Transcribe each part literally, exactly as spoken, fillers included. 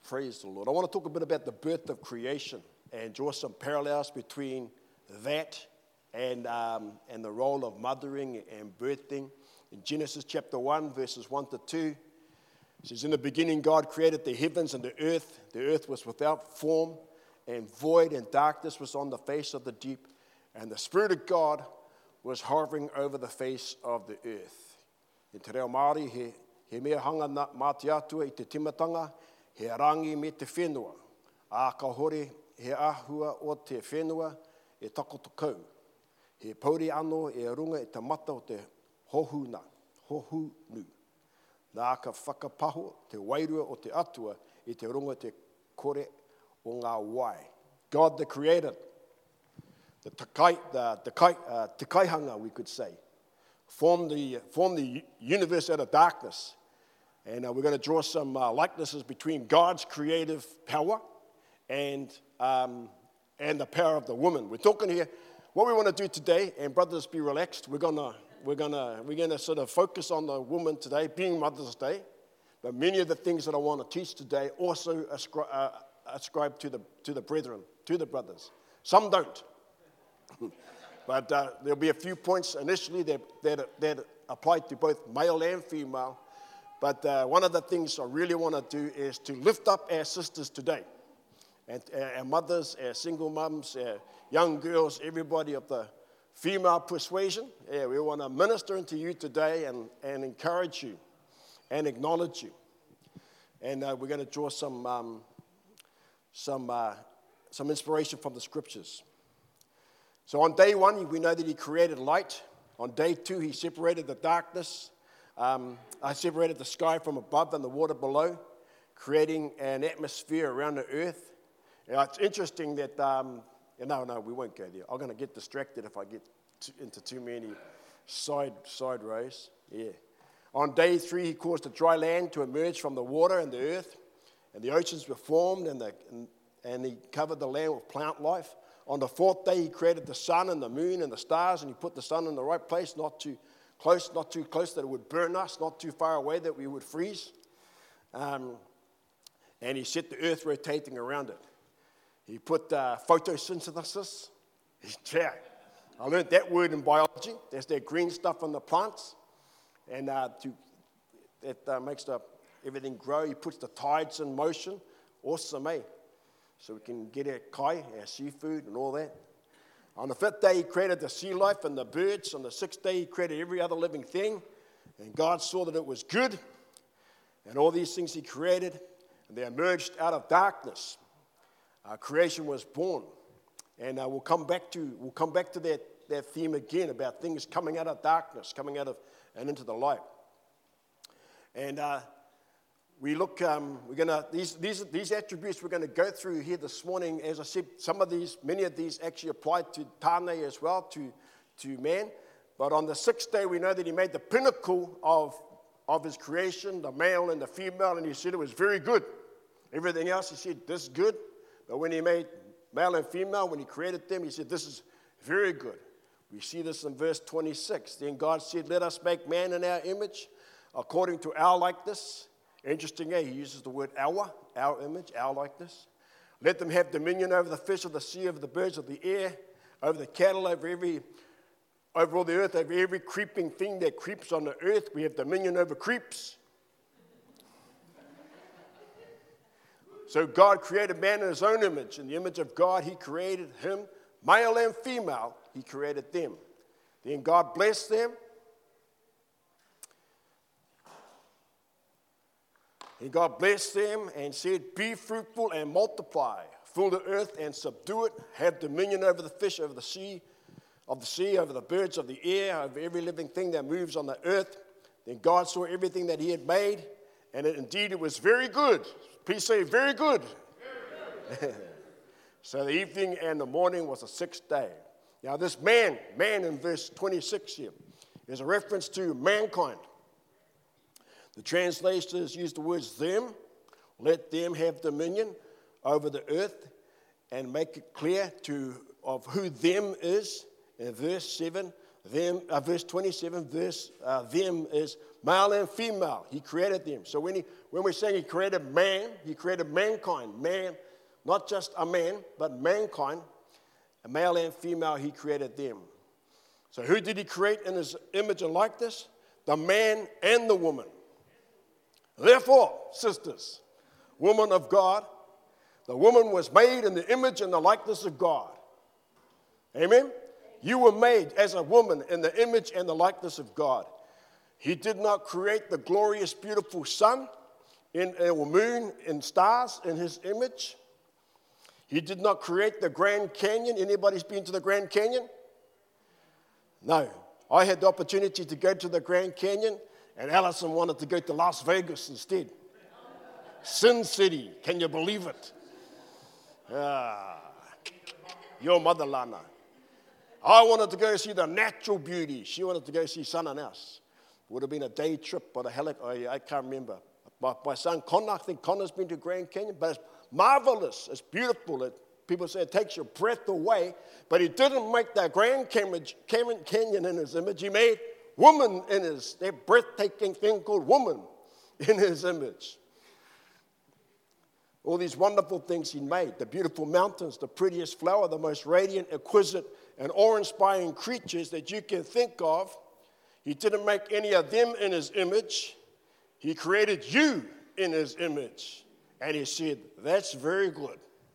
Praise the Lord. I want to talk a bit about the birth of creation and draw some parallels between that and, um, and the role of mothering and birthing. In Genesis chapter one, verses one to two, it says, "In the beginning God created the heavens and the earth. The earth was without form and void, and darkness was on the face of the deep. And the Spirit of God was hovering over the face of the earth." In te reo Māori, he, he mea hanga na māti atua i te timatanga, he rangi me te whenua. A ka hore he ahua o te whenua e takotokau. He pauri anō e runga i te mata o te hohuna, hohunu. Nā ka whakapaho te wairua o te atua i te runga te kore o ngā wai. God the Creator, the takai, the, the kai, uh, te kaihanga, we could say, formed the, formed the universe out of darkness. And uh, we're going to draw some uh, likenesses between God's creative power and, um, and the power of the woman. We're talking here, what we want to do today, and brothers, be relaxed. We're going to we're gonna, we're gonna sort of focus on the woman today, being Mother's Day. But many of the things that I want to teach today also ascri- uh, ascribe to the, to the brethren, to the brothers. Some don't. But uh, there'll be a few points initially that, that, that apply to both male and female. But uh, one of the things I really want to do is to lift up our sisters today. And uh, our mothers, our single mums, our young girls, everybody of the female persuasion. Yeah, we want to minister into you today and, and encourage you and acknowledge you. And uh, we're going to draw some, um, some, uh, some inspiration from the scriptures. So on day one, we know that he created light. On day two, he separated the darkness. Um, I separated the sky from above and the water below, creating an atmosphere around the earth. Now, it's interesting that, um, no, no, we won't go there. I'm going to get distracted if I get to, into too many side, side rows. Yeah. On day three, he caused the dry land to emerge from the water and the earth, and the oceans were formed, and, the, and, and he covered the land with plant life. On the fourth day, he created the sun and the moon and the stars, and he put the sun in the right place, not too close, not too close that it would burn us, not too far away that we would freeze. Um, and he set the earth rotating around it. He put uh, photosynthesis. Yeah, I learned that word in biology. There's that green stuff on the plants, and uh, to, that uh, makes the, everything grow. He puts the tides in motion. Awesome, eh? So we can get our kai, our seafood, and all that. On the fifth day, he created the sea life and the birds. On the sixth day, he created every other living thing. And God saw that it was good. And all these things he created, and they emerged out of darkness. Uh, creation was born. And uh, we'll come back to we'll come back to that, that theme again about things coming out of darkness, coming out of and into the light. And uh, we look, um, we're gonna these these these attributes we're going to go through here this morning. As I said, some of these, many of these actually apply to Tāne as well, to to man. But on the sixth day, we know that he made the pinnacle of of his creation, the male and the female, and he said it was very good. Everything else, he said, this is good. But when he made male and female, when he created them, he said, this is very good. We see this in verse twenty-six. Then God said, let us make man in our image, according to our likeness. Interesting, eh? He uses the word our, our image, our likeness. Let them have dominion over the fish of the sea, over the birds of the air, over the cattle, over every, over all the earth, over every creeping thing that creeps on the earth. We have dominion over creeps. So God created man in his own image. In the image of God, he created him. Male and female, he created them. Then God blessed them. And God blessed them and said, be fruitful and multiply. Fill the earth and subdue it. Have dominion over the fish, over the sea, of the sea, over the birds of the air, over every living thing that moves on the earth. Then God saw everything that he had made, and it, indeed it was very good. Please say, very good. Very good. So the evening and the morning was the sixth day. Now this man, man in verse twenty-six here, is a reference to mankind. The translators use the words them, let them have dominion over the earth, and make it clear to of who them is. In verse seven, them, uh, verse twenty-seven, verse, uh, them is male and female. He created them. So when, he, when we're saying he created man, he created mankind. Man, not just a man, but mankind. A male and female, he created them. So who did he create in his image and likeness? The man and the woman. Therefore, sisters, woman of God, the woman was made in the image and the likeness of God. Amen? You were made as a woman in the image and the likeness of God. He did not create the glorious, beautiful sun in, or moon and stars in his image. He did not create the Grand Canyon. Anybody's been to the Grand Canyon? No. I had the opportunity to go to the Grand Canyon, and Allison wanted to go to Las Vegas instead. Sin City. Can you believe it? Ah, your mother, Lana. I wanted to go see the natural beauty. She wanted to go see someone else. Would have been a day trip by the helicopter. I, I can't remember. My, my son Connor, I think Connor's been to Grand Canyon, but it's marvelous. It's beautiful. It, people say it takes your breath away, but he didn't make that Grand Canyon in his image. He made woman in his, that breathtaking thing called woman in his image. All these wonderful things he made, the beautiful mountains, the prettiest flower, the most radiant, exquisite, and awe-inspiring creatures that you can think of. He didn't make any of them in his image. He created you in his image. And he said, that's very good.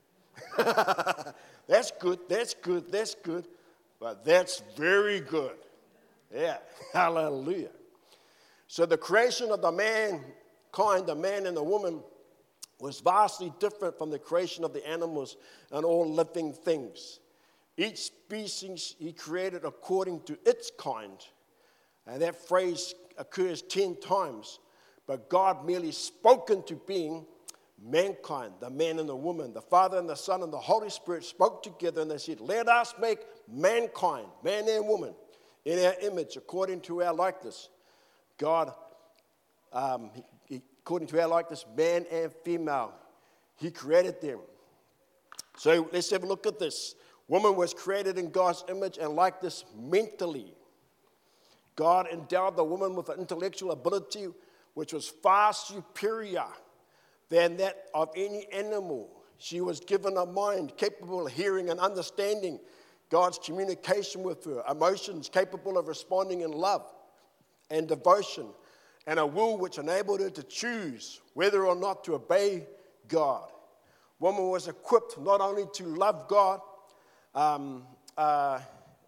That's good, that's good, that's good, but that's very good. Yeah, hallelujah. So the creation of the mankind, the man and the woman, was vastly different from the creation of the animals and all living things. Each species he created according to its kind. And that phrase occurs ten times. But God merely spoke into being mankind, the man and the woman. The Father and the Son and the Holy Spirit spoke together and they said, let us make mankind, man and woman, in our image, according to our likeness. God, um, he, he, according to our likeness, man and female, he created them. So let's have a look at this. Woman was created in God's image and likeness mentally. God endowed the woman with an intellectual ability which was far superior than that of any animal. She was given a mind capable of hearing and understanding God's communication with her, emotions capable of responding in love and devotion, and a will which enabled her to choose whether or not to obey God. Woman was equipped not only to love God, um, uh,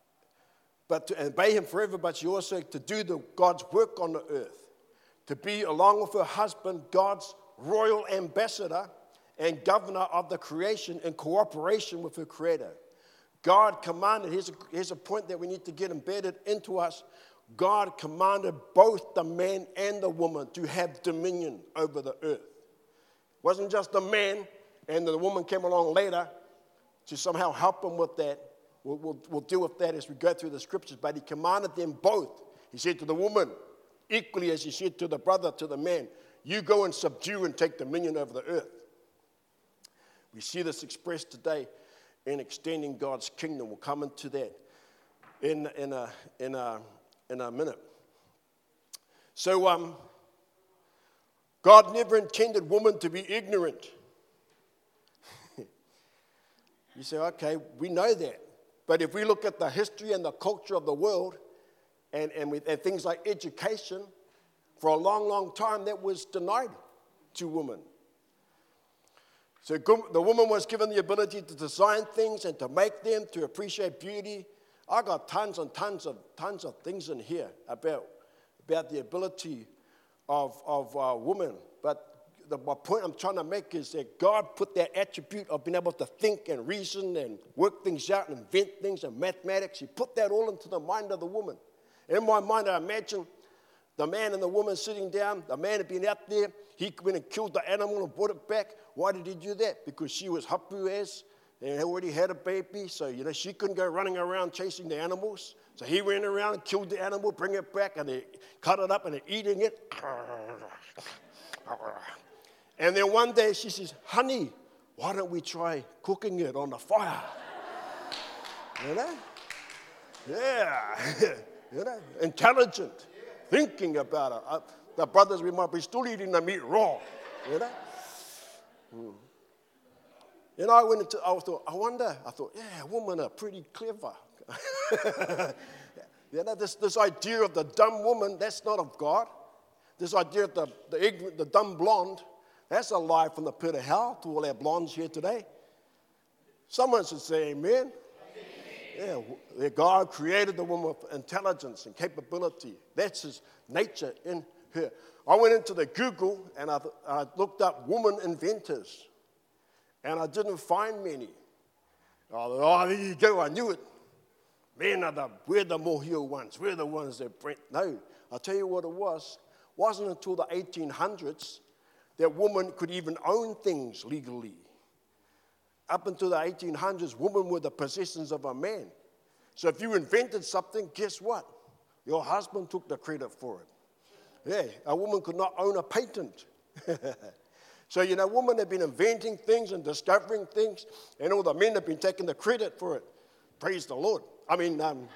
but to obey him forever, but she also to do the, God's work on the earth, to be, along with her husband, God's royal ambassador and governor of the creation in cooperation with her creator. God commanded, here's a, here's a point that we need to get embedded into us. God commanded both the man and the woman to have dominion over the earth. It wasn't just the man and the woman came along later to somehow help him with that. We'll, we'll, we'll deal with that as we go through the scriptures, but he commanded them both. He said to the woman, equally as he said to the brother, to the man, you go and subdue and take dominion over the earth. We see this expressed today in extending God's kingdom. We'll come into that in, in, a, in, a, in a minute. So um, God never intended woman to be ignorant. You say, okay, we know that. But if we look at the history and the culture of the world and, and, with, and things like education, for a long, long time that was denied to women. So the woman was given the ability to design things and to make them, to appreciate beauty. I got tons and tons of tons of things in here about, about the ability of, of uh, women. But the my point I'm trying to make is that God put that attribute of being able to think and reason and work things out and invent things and mathematics. He put that all into the mind of the woman. In my mind, I imagine the man and the woman sitting down. The man had been out there. He went and killed the animal and brought it back. Why did he do that? Because she was hapu as and already had a baby. So, you know, she couldn't go running around chasing the animals. So he ran around and killed the animal, bring it back, and they cut it up and they're eating it. And then one day she says, honey, why don't we try cooking it on the fire? You know? Yeah. you know, intelligent, thinking about it. Uh, the brothers, we might be still eating the meat raw, you know. Mm. You know, I went into, I thought, I wonder, I thought, yeah, women are pretty clever. You know, this, this idea of the dumb woman, that's not of God. This idea of the, the, ignorant, the dumb blonde, that's a lie from the pit of hell to all our blondes here today. Someone should say amen. Amen. Yeah, God created the woman with intelligence and capability. That's his nature in her. I went into the Google and I, I looked up woman inventors. And I didn't find many. Oh, oh, there you go, I knew it. Men are the, we're the mohio ones. We're the ones that bring. No, I'll tell you what it was. It wasn't until the eighteen hundreds that women could even own things legally. Up until the eighteen hundreds, women were the possessions of a man. So if you invented something, guess what? Your husband took the credit for it. Yeah, a woman could not own a patent. So, you know, women have been inventing things and discovering things, and all the men have been taking the credit for it. Praise the Lord. I mean, um,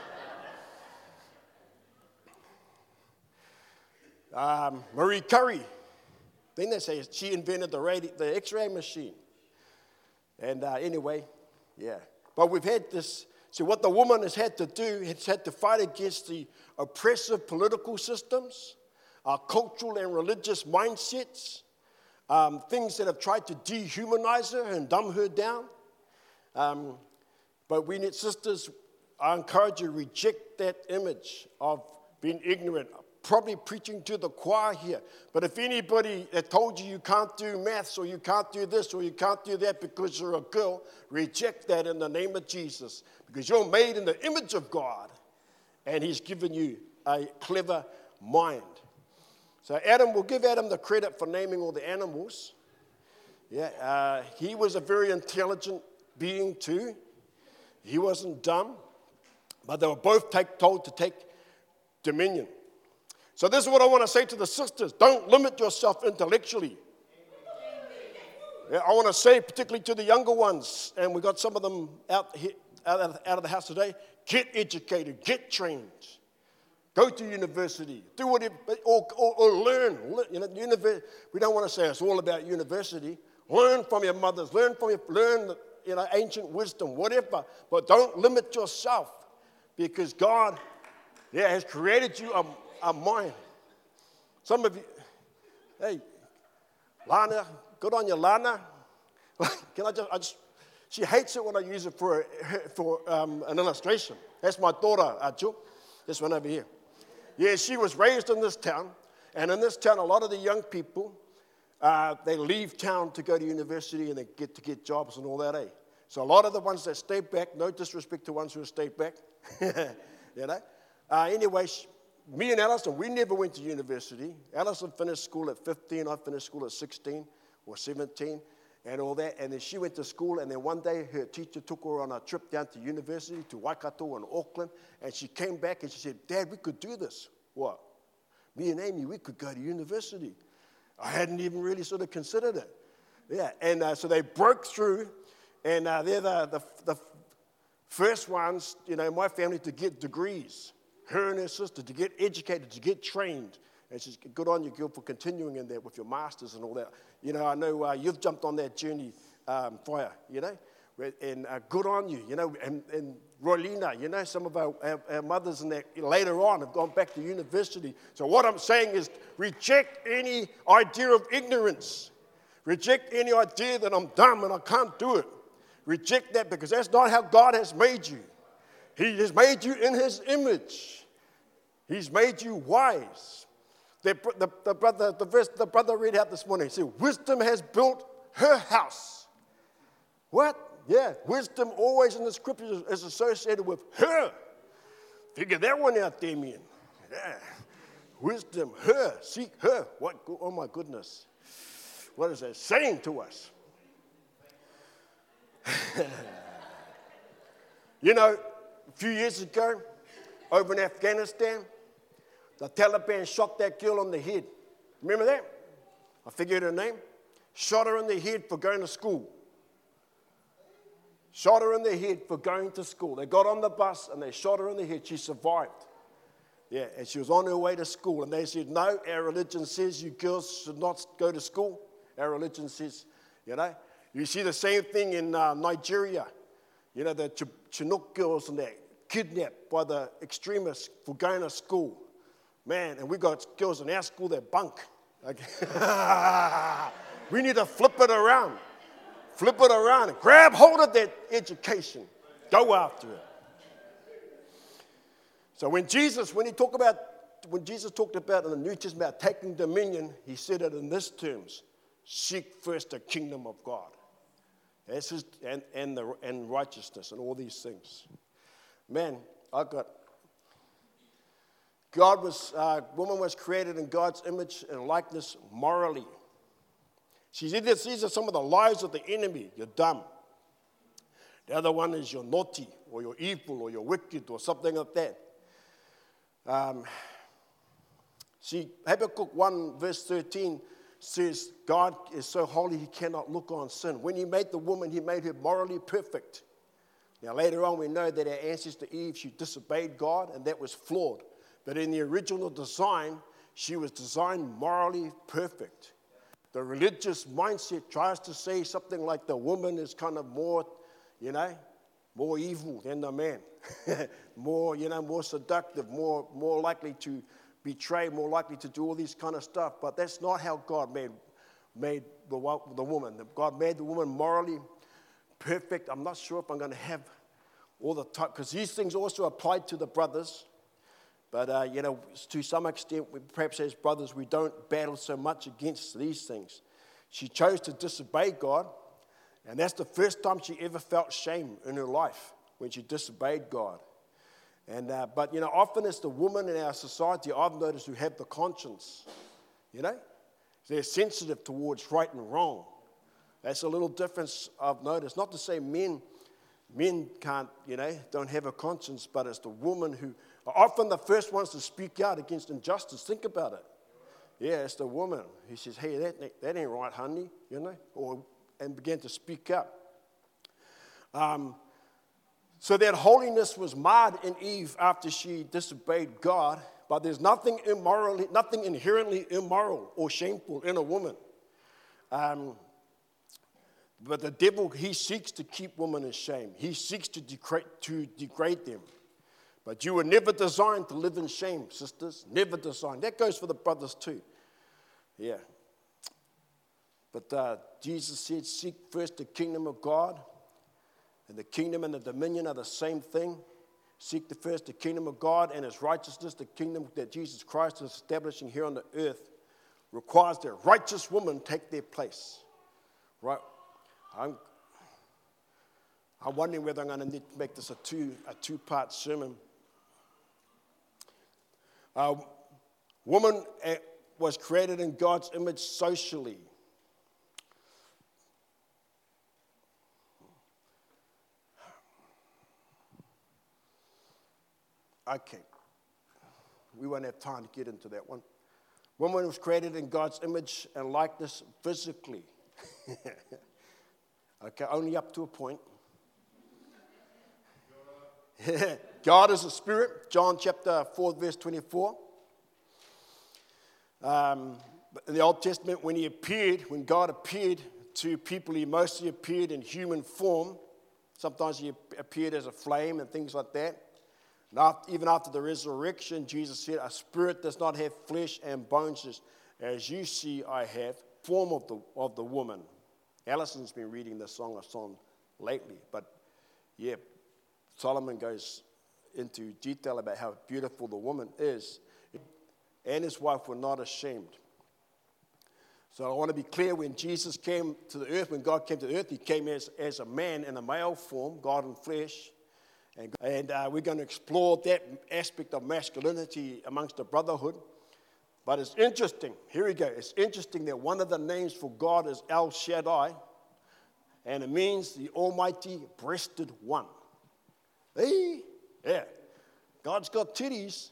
um, Marie Curie, then they say she invented the, radi- the X-ray machine. And uh, anyway, yeah. But we've had this, so what the woman has had to do, has had to fight against the oppressive political systems, our cultural and religious mindsets, Um, things that have tried to dehumanize her and dumb her down. Um, but we need, sisters, I encourage you, reject that image of being ignorant. Probably preaching to the choir here. But if anybody that told you you can't do maths or you can't do this or you can't do that because you're a girl, reject that in the name of Jesus. Because you're made in the image of God. And he's given you a clever mind. So Adam, we'll give Adam the credit for naming all the animals. Yeah, uh, he was a very intelligent being too. He wasn't dumb, but they were both take, told to take dominion. So this is what I want to say to the sisters. Don't limit yourself intellectually. Yeah, I want to say particularly to the younger ones, and we got some of them out, here, out, of, out of the house today, get educated, get trained. Go to university, do whatever, or, or, or learn. You know, univer- we don't want to say it's all about university. Learn from your mothers, learn from your, learn, you know, ancient wisdom, whatever. But don't limit yourself, because God, yeah, has created you a, a mind. Some of you, hey, Lana, good on you, Lana. Can I just, I just, she hates it when I use it for for um, an illustration. That's my daughter, Achu. This one over here. Yeah, she was raised in this town, and in this town, a lot of the young people, uh, they leave town to go to university and they get to get jobs and all that, eh? So a lot of the ones that stay back, no disrespect to ones who have stayed back, you know. Uh, anyway, she, me and Alison, we never went to university. Alison finished school at fifteen, I finished school at sixteen or seventeen and all that, and then she went to school, and then one day her teacher took her on a trip down to university, to Waikato and Auckland, and she came back and she said, Dad, we could do this. What? Me and Amy, we could go to university. I hadn't even really sort of considered it. Yeah, and uh, so they broke through, and uh, they're the, the, the first ones, you know, in my family to get degrees. Her and her sister to get educated, to get trained. And she's good on you, girl, for continuing in that with your masters and all that. You know, I know uh, you've jumped on that journey, um, Fire, you know, and uh, good on you, you know, and, and Rolina, you know, some of our, our, our mothers and that later on have gone back to university. So what I'm saying is reject any idea of ignorance. Reject any idea that I'm dumb and I can't do it. Reject that, because that's not how God has made you. He has made you in his image. He's made you wise. The, the, the, brother, the verse the brother read out this morning, he said, wisdom has built her house. What? Yeah, wisdom always in the scriptures is associated with her. Figure that one out, Damien. Yeah. Wisdom, her, seek her. What? Oh my goodness. What is that saying to us? You know, a few years ago, over in Afghanistan, the Taliban shot that girl on the head. Remember that? I figured her name. Shot her in the head for going to school. Shot her in the head for going to school. They got on the bus and they shot her in the head. She survived. Yeah, and she was on her way to school, and they said, no, our religion says you girls should not go to school. Our religion says, you know. You see the same thing in uh, Nigeria. You know, the Ch- Chinook girls and that kidnapped by the extremists for going to school. Man, and we got girls in our school that bunk. Okay. We need to flip it around. Flip it around and grab hold of that education. Go after it. So when Jesus, when he talked about, when Jesus talked about in the New Testament about taking dominion, he said it in this terms: seek first the kingdom of God. That's his, and, and, the, and righteousness and all these things. Man, I got, God was, uh, woman was created in God's image and likeness morally. She said, these are some of the lies of the enemy. You're dumb. The other one is you're naughty, or you're evil, or you're wicked, or something like that. Um, see, Habakkuk one verse thirteen says, God is so holy he cannot look on sin. When he made the woman, he made her morally perfect. Now later on we know that our ancestor Eve, she disobeyed God, and that was flawed. But in the original design, she was designed morally perfect. The religious mindset tries to say something like the woman is kind of more, you know, more evil than the man. more, you know, more seductive, more, more likely to betray, more likely to do all this kind of stuff. But that's not how God made, made the, the woman. God made the woman morally perfect. I'm not sure if I'm going to have all the time, because these things also applied to the brothers. But, uh, you know, to some extent, we, perhaps as brothers, we don't battle so much against these things. She chose to disobey God, and that's the first time she ever felt shame in her life, when she disobeyed God. And uh, But, you know, often it's the women in our society, I've noticed, who have the conscience, you know. They're sensitive towards right and wrong. That's a little difference I've noticed. Not to say men, men can't, you know, don't have a conscience, but it's the woman who are often the first ones to speak out against injustice. Think about it. Yeah, it's the woman who says, hey, that, that ain't right, honey, you know, or and began to speak up. Um, so that holiness was marred in Eve after she disobeyed God, but there's nothing immoral, nothing inherently immoral or shameful in a woman. Um, but the devil, he seeks to keep women in shame. He seeks to degrade, to degrade them. But you were never designed to live in shame, sisters. Never designed. That goes for the brothers too. Yeah. But uh, Jesus said, seek first the kingdom of God. And the kingdom and the dominion are the same thing. Seek the first the kingdom of God and his righteousness. The kingdom that Jesus Christ is establishing here on the earth requires that righteous women take their place. Right? I'm, I'm wondering whether I'm going to need to make this a two a two-part sermon. Uh, woman was created in God's image socially. Okay. We won't have time to get into that one. Woman was created in God's image and likeness physically. Okay, only up to a point. God is a spirit, John chapter four, verse twenty-four. Um, in the Old Testament, when he appeared, when God appeared to people, he mostly appeared in human form. Sometimes he appeared as a flame and things like that. And after, even after the resurrection, Jesus said, a spirit does not have flesh and bones, as you see I have, form of the, of the woman. Allison's been reading the Song of Song lately, but yeah, Solomon goes into detail about how beautiful the woman is, and his wife were not ashamed. So I want to be clear, when Jesus came to the earth, when God came to the earth, he came as, as a man in a male form, God in flesh. And, and uh, we're going to explore that aspect of masculinity amongst the brotherhood. But it's interesting, here we go, it's interesting that one of the names for God is El Shaddai, and it means the Almighty Breasted One. Hey, yeah, God's got titties.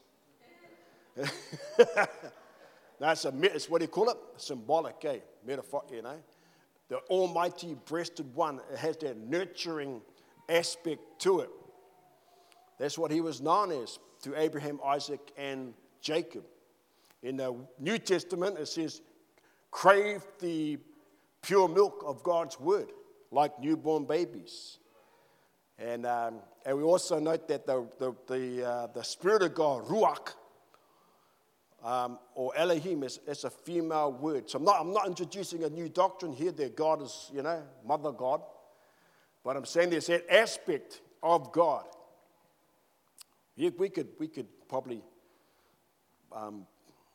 That's a, it's what do you call it? Symbolic, eh? Metaphor, you know. The Almighty Breasted One, it has that nurturing aspect to it. That's what he was known as. to Abraham, Isaac, and Jacob. In the New Testament, it says, crave the pure milk of God's word, like newborn babies. And um, and we also note that the the the, uh, the Spirit of God, Ruach, um, or Elohim, is, is a female word. So I'm not I'm not introducing a new doctrine here that God is, you know, Mother God, but I'm saying there's that aspect of God. We, we could we could probably um,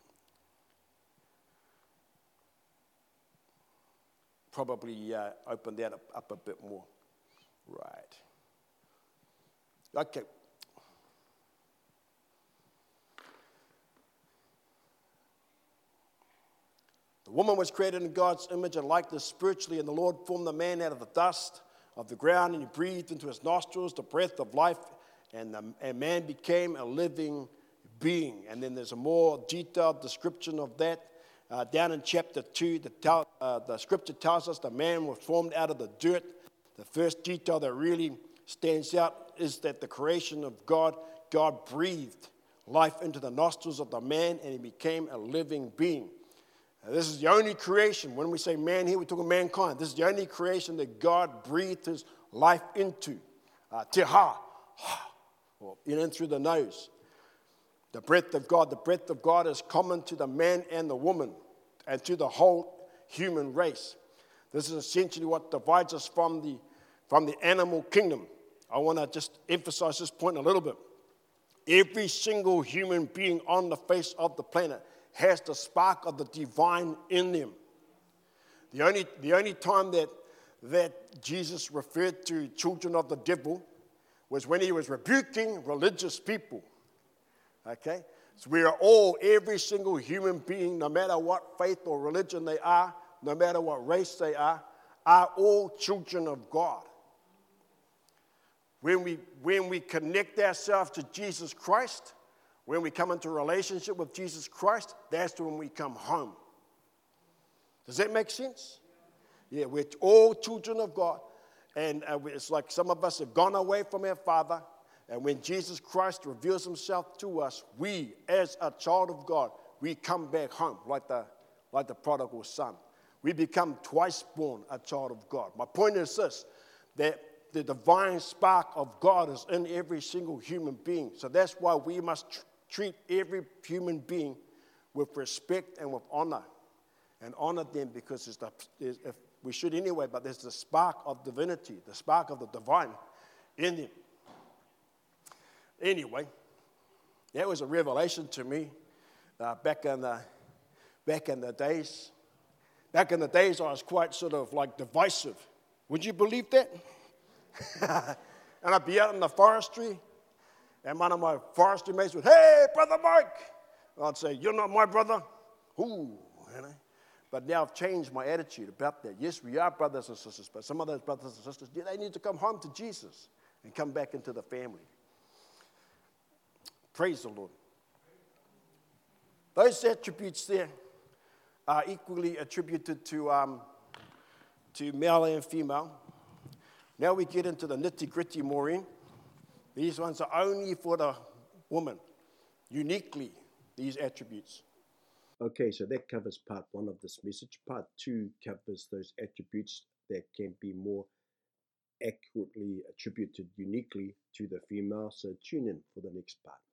probably uh, open that up, up a bit more, right? Okay. The woman was created in God's image and likeness spiritually, and the Lord formed the man out of the dust of the ground, and he breathed into his nostrils the breath of life, and, the, and man became a living being. And then there's a more detailed description of that uh, down in chapter two. The, tell, uh, the scripture tells us the man was formed out of the dirt. The first detail that really stands out is that the creation of God, God breathed life into the nostrils of the man, and he became a living being. Now, this is the only creation. When we say man here, we're talking mankind. This is the only creation that God breathed his life into. Uh, Teha, or in and through the nose. The breath of God, the breath of God is common to the man and the woman and to the whole human race. This is essentially what divides us from the, from the animal kingdom. I want to just emphasize this point a little bit. Every single human being on the face of the planet has the spark of the divine in them. The only, the only time that, that Jesus referred to children of the devil was when he was rebuking religious people. Okay? So we are all, every single human being, no matter what faith or religion they are, no matter what race they are, are all children of God. When we, when we connect ourselves to Jesus Christ, when we come into a relationship with Jesus Christ, that's when we come home. Does that make sense? Yeah, we're all children of God. And uh, it's like some of us have gone away from our Father. And when Jesus Christ reveals himself to us, we, as a child of God, we come back home like the, like the prodigal son. We become twice born a child of God. My point is this, that the divine spark of God is in every single human being. So that's why we must tr- treat every human being with respect and with honor. And honor them because it's the, it's, if we should anyway, but there's the spark of divinity, the spark of the divine in them. Anyway, that was a revelation to me uh, back in the back in the days. Back in the days, I was quite sort of like divisive. Would you believe that? And I'd be out in the forestry, and one of my forestry mates would, "Hey, Brother Mike!" I'd say, "You're not my brother." Ooh, you know. But now I've changed my attitude about that. Yes, we are brothers and sisters, but some of those brothers and sisters, they need to come home to Jesus and come back into the family. Praise the Lord. Those attributes there are equally attributed to, um, to male and female. Now we get into the nitty-gritty, Maureen. These ones are only for the woman, uniquely, these attributes. Okay, so that covers part one of this message. Part two covers those attributes that can be more accurately attributed uniquely to the female. So tune in for the next part.